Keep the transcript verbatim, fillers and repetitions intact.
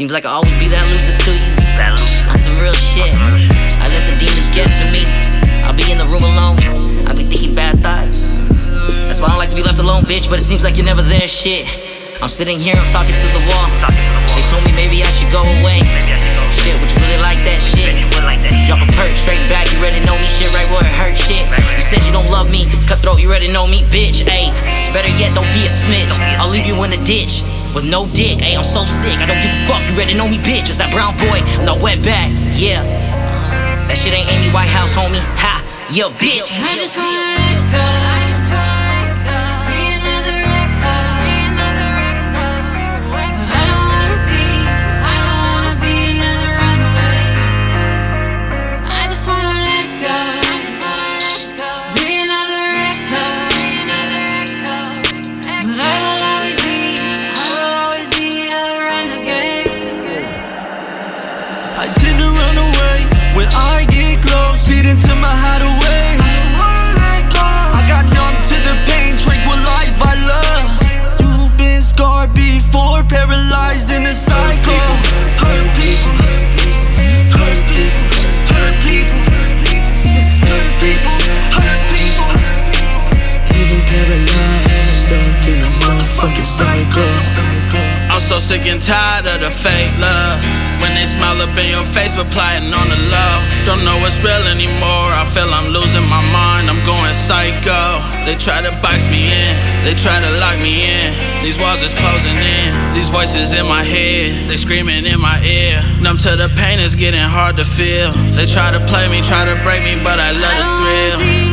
Seems like I always be that loser to you. On some real shit, I let the demons get to me. I'll be in the room alone, I'll be thinking bad thoughts. That's why I don't like to be left alone, bitch, but it seems like you're never there, shit. I'm sitting here, I'm talking to the wall. They told me maybe I should go away. Shit, would you really like that shit? Drop a perk, straight back, you already know me, shit, right where it hurt, shit. You said you don't love me, cutthroat, you already know me, bitch, ayy. Better yet, don't be a snitch, I'll leave you in the ditch with no dick, ayy, I'm so sick, I don't give a fuck, you already know me, bitch. It's that brown boy, I'm that wet back, yeah. That shit ain't Amy Whitehouse, homie, ha, yeah, bitch. I just wanna let go. Be another record. But I don't wanna be, I don't wanna be another runaway. I just wanna let go. Be another record. But I will always be, I will always be a renegade. I tend to run away when I get close, speed into my hideaway. I got numb to the pain, tranquilized by love. You've been scarred before, paralyzed in a cycle. Hurt people, hurt people, hurt people, hurt people, hurt people. You've been paralyzed, stuck in a motherfucking cycle. I'm so sick and tired of the fake love. When they smile up in your face but plotting on the low. Don't know what's real anymore, I feel I'm losing my mind, I'm going psycho. They try to box me in, they try to lock me in. These walls is closing in, these voices in my head, they screaming in my ear. Numb to the pain, it's getting hard to feel. They try to play me, try to break me, but I let it thrill.